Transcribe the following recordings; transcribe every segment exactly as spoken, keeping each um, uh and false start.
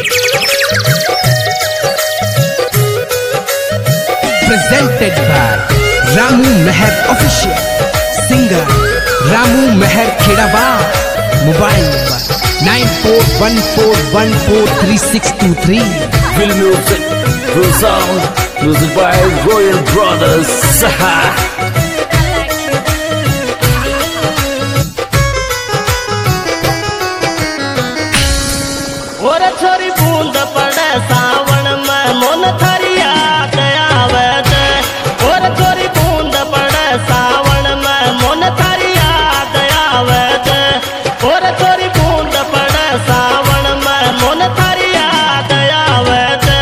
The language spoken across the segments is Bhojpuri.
Presented by Ramu Meher Official. Singer Ramu Meher Khedaba. Mobile number nine four one four one four three six two three. Will music, will sound, music by Royal Brothers. और छोरी बूंद पड़े सावन में मन थारी याद आवे छे। और छोरी बूंद पड़े सावन में मन थारी याद आवे छे। और छोरी बूंद पड़े सावन में मन थारी याद आवे छे।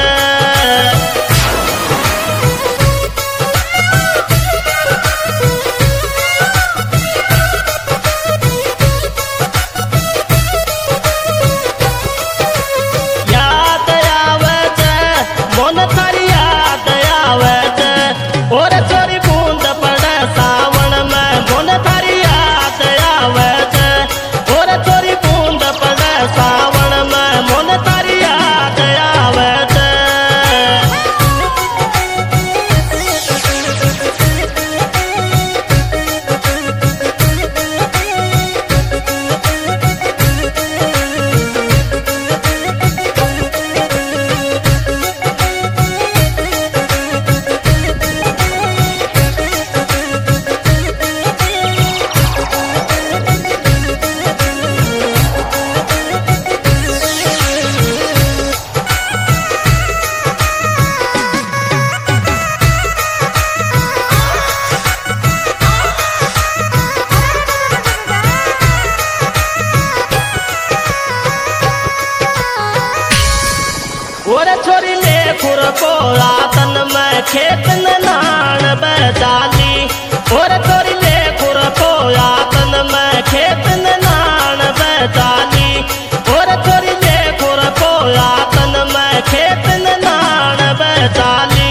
याद आवे छे मन थारी याद आवे छे। और छोरी बूंद पड़े सावन में मन थारी याद आवे छे। और छोरी बूंद पड़े सावन में मन थारी याद आवे छे। और छोरी ले खुरपो रातन में खेत न नान बेचाली। और छोरी ले खुरपो रातन में खेत न नान बेचाली। और छोरी ले खुरपो रातन में खेत न नान बेचाली।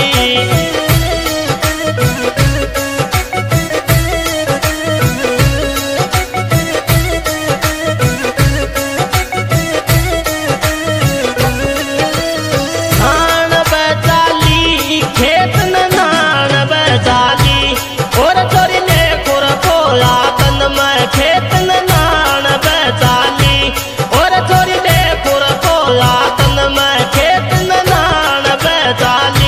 नान बेचाली खेत न नान बेचाली। और छोरी ले खुरपो रातन में खेत न नान बेचाली। और छोरी ले खुरपो रातन में खेत न नान बेचाली।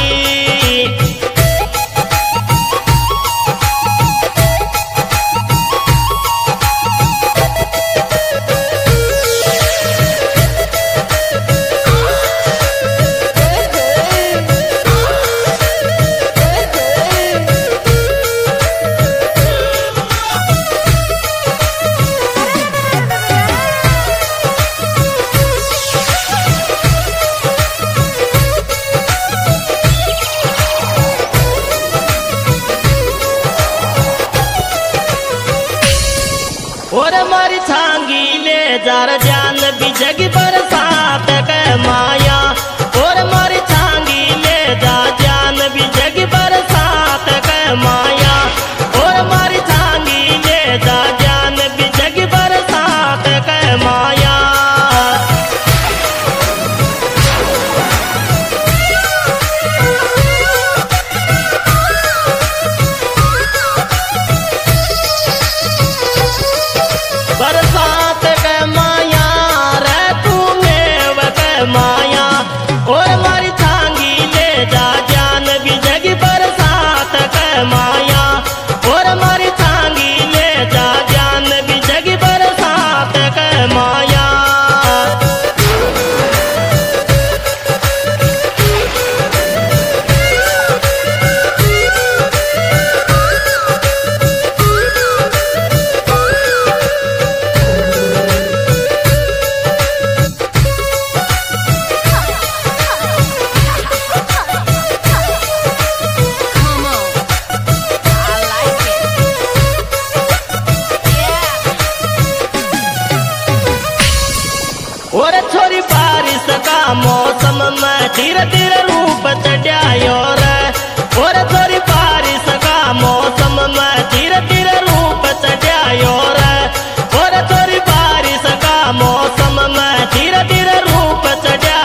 और मारी छांगी ले जार जान भी जग बरसात के माया। और मारी छांगी ले जा जान भी जग बरसात के माया। और मारी छांगी ले जा जान भी जग बरसात के माया। बरसात के माया रे तू मेव के माया। और मारी छांगी ले जा जान भी जग बरसात के माया। और मारी छांगी ले जा जान भी जग बरसात के माया। और छोरी बारिश का मौसम में धीरे धीरे रूप चढ़ायो रे। और छोरी बारिश का मौसम में धीरे धीरे रूप चढ़ायो रे। और छोरी बारिश का मौसम में धीरे धीरे रूप चढ़ायो।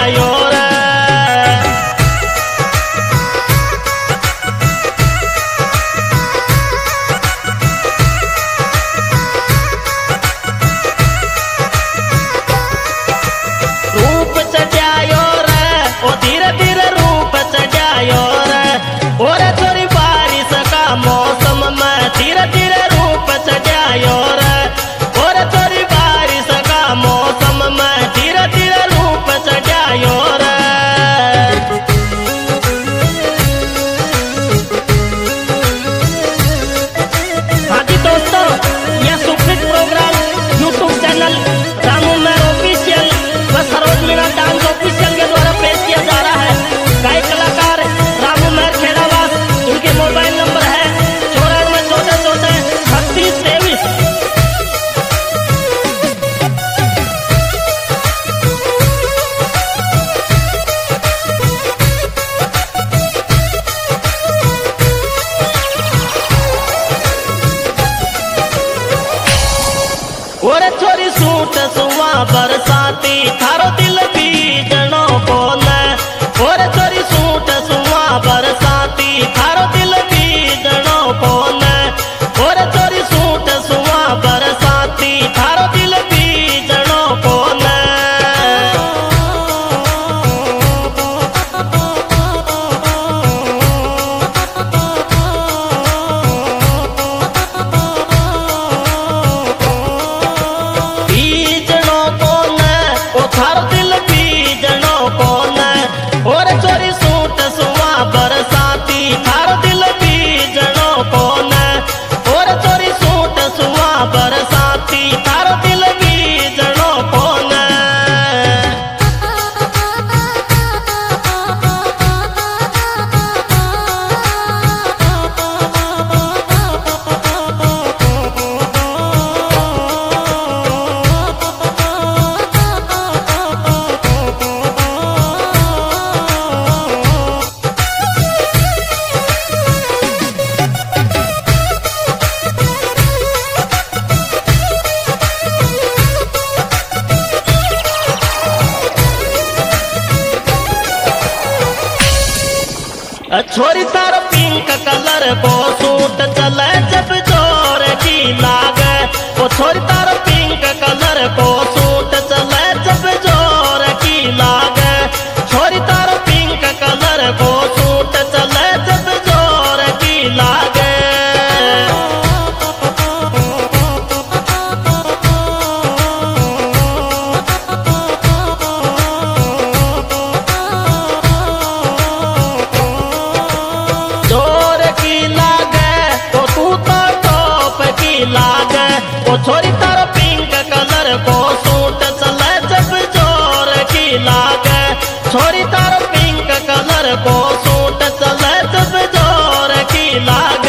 छोरी सूट सुवा बरसाती थारो दिल बीजनो कोने और छोरी सूट सुवा बरसाती थारो दिल बीजनो कोने और छोरी सूट सुवा बरसाती थारो दिल बीजनो कोने बीजनो कोने ओ थारो दिल बीजनो कोने और छोरी सूट सुवा बरसाती थारो दिल बीजनो कोने और छोरी सूट सुवा बरसाती थारो दिल बीजनो कोने छोरी तारो पिंक कलर को सूट चले जब जोर की लागे ओ छोरी तारो पिंक कलर को सूट चले जब जोर की लागे छोरी तारो पिंक कलर को सूट चले जब जोर की लागे जोर की लागे तो तू तो टॉप की लागे ओ छोरी तारो पिंक कलर को सूट चले जब जोर की लागे छोरी तारो पिंक कलर को सूट चले जब जोर की लागे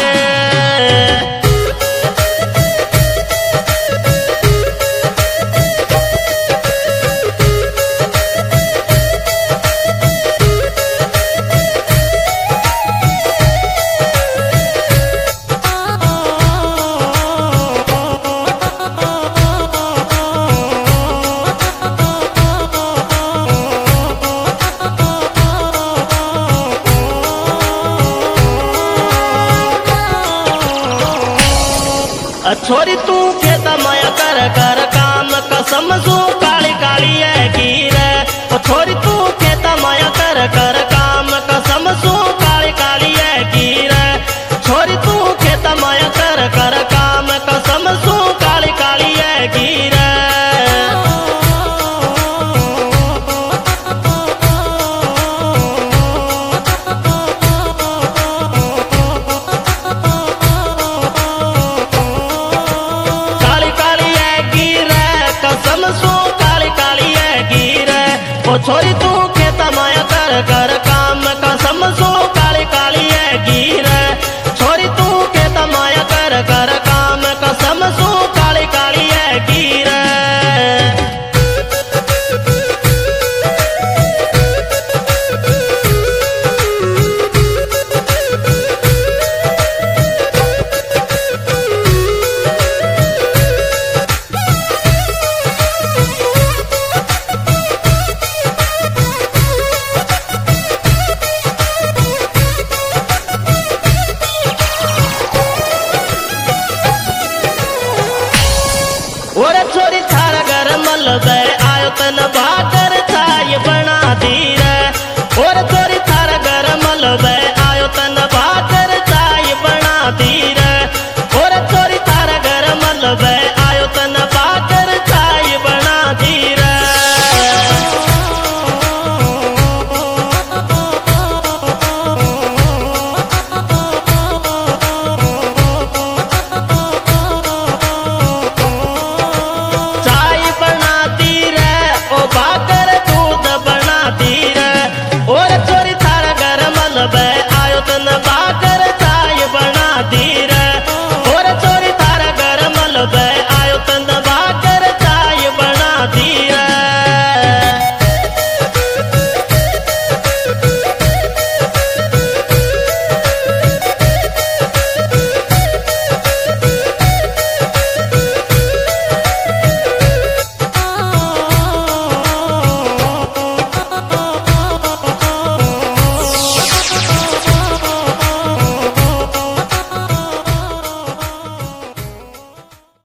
छोरी तू खेत माया कर कर काम कसम सू काली काली है गिरे ओ छोरी तू खेत माया कर कर काम कसम सू काली काली है गिरे छोरी तू खेत माया कर कर काम कसम सू काली काली है गिरे कसम सो काली काली है गिरे ओ छोरी तू खेत माया कर कर काम कसम सो काली काली है गिरे छोरी तू खेत माया कर कर काम कसम सो काली काली है गिरे और छोरी थारा घर मल आयो तन